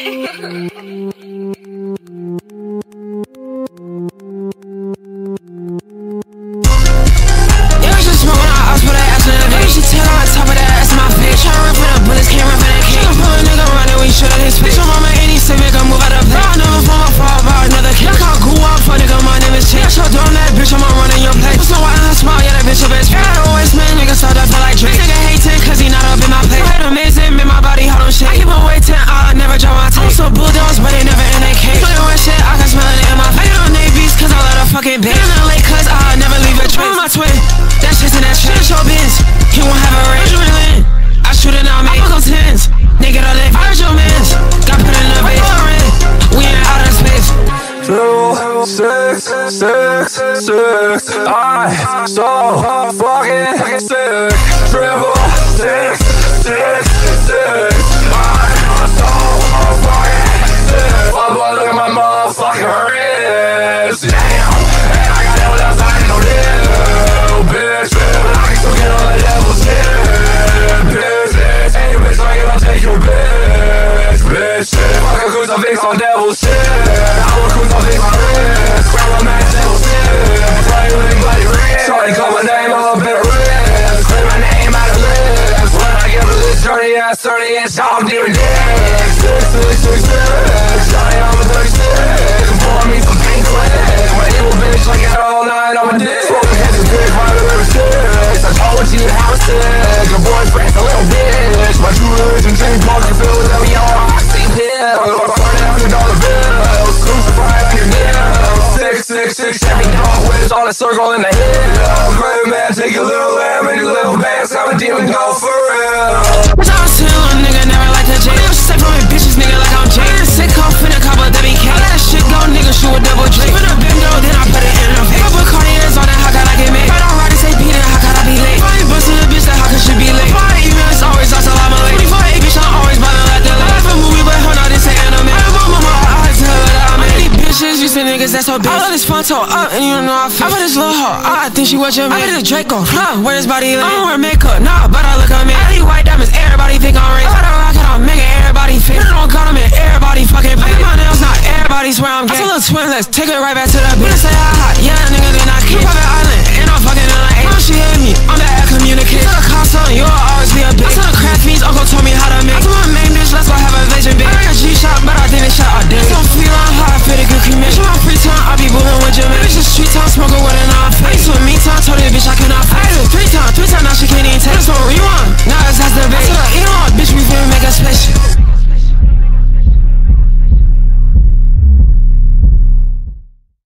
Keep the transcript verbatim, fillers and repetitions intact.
Six, six, six, I'm so fucking sick. Triple six, six, six, I'm so fucking sick. Oh boy, look at my motherfucking wrist. Damn, and I got devil outside, no deal, bitch. But I can still get on the devil's shit, bitch, bitch. Hey, bitch, like it, I'll take your bitch, bitch. Fuck a crucifix on devil's shit. I will crucifix my wrist. Grab a man, devil's shit. Play with me, bloody wrist. Shorty call my name up in a wrist. Clear my name out of lips. When I give her this dirty ass, thirty inch dog, dear dick. Six, six, six, six. Shorty, I'm a thirty-six. Pour me some pink click. My evil bitch like it all night on my dick. Smoking heads and dick, right over every six. I told you how it's sick. Your boyfriend's a little bitch. My true religion, James Parker, filled with them yellow oxy pills. I'm gonna burn it hundred dollar bills. Crucified on your nails. Six, six, six, seven dog whips on a circle in the hill. Great man, take your little lamb and your little bands. I'm a demon, go for real. Bitch, I'm still a nigga, never like the J. I'm sick from me bitches, nigga, like I'm Jay. Sick off in a couple of W K. I let that shit go, nigga, shoot a double J. Put a bendo, then I put it in a face. I put Cartiers on that, how can I get made? If I don't ride this A P, then how can I be late? If I ain't bustin' a bitch, then how can she be late? If I ain't even, it's always assalamu alaikum. twenty-four A bitch, I'm always ballin' like the life of a movie, but hold on, this ain't anime. I have my mama, I tell her that I'm in. These bitches, you see niggas, that's so bitch. I love this fun toe up, and you don't know I feel. I put this little hoe, I think she watch your man. I get a Draco, huh, where his body lay? I don't wear makeup, nah, but I look at me. I eat white diamonds, everybody think I'm rich. I got a rock and I'm making everybody fit. I don't got them in everybody fucking play. My nails, not everybody swear I'm gay. I tell a twin, let's take it right back to the bitch. Say I hot, yeah, nigga, then I can't. Private island, and I'm fucking in like eight. Mom, she hate me, I'm that communicate. Tell the cops, son, you'll always be a bitch. I tell the craft fiends, uncle told me how to make.